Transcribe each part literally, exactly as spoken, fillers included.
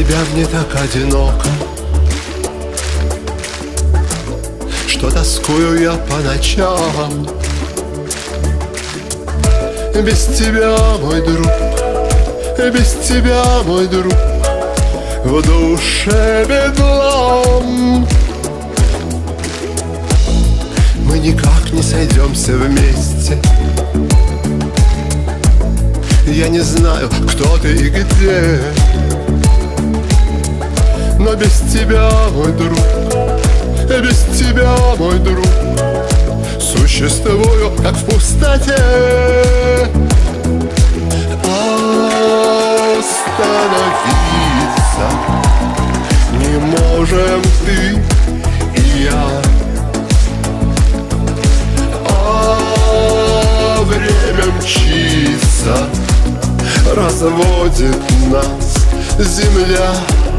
тебя мне так одиноко, что тоскую я по ночам. Без тебя, мой друг, без тебя, мой друг, в душе бедлам. Мы никак не сойдемся вместе. Я не знаю, кто ты и где, но без тебя, мой друг, без тебя, мой друг, существую, как в пустоте. Остановиться не можем ты и я. А время мчится, разводит нас земля.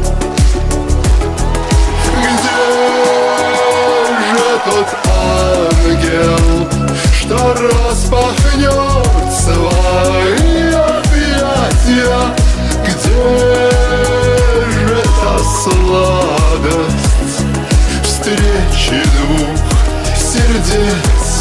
Где же тот ангел, что распахнет свои объятия? Где же та сладость встречи двух сердец?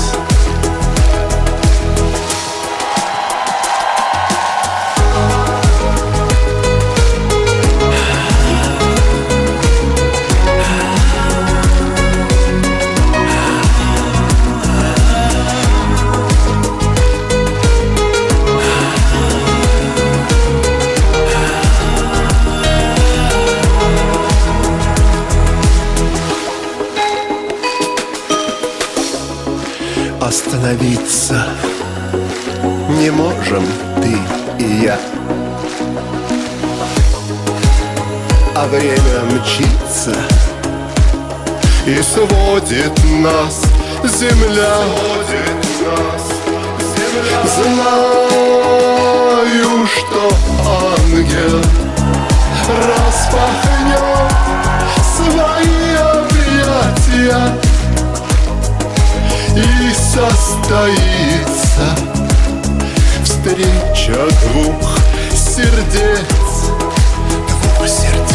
Остановиться не можем ты и я, а время мчится и сводит нас земля. Знаю, что ангел распахнет свои объятия, и состоится встреча двух сердец, двух сердец.